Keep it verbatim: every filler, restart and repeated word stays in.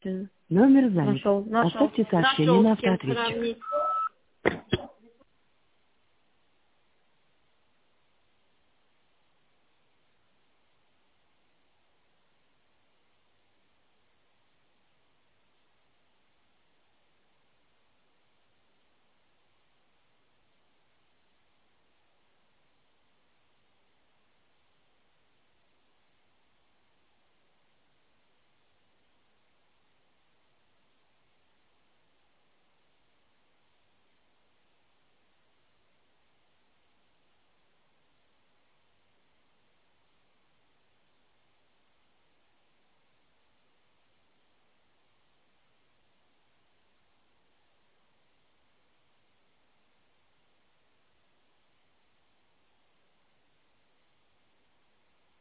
Номер занят. Нашел, нашел. Оставьте сообщение Нашел, на с кем автоответчик. сравнить.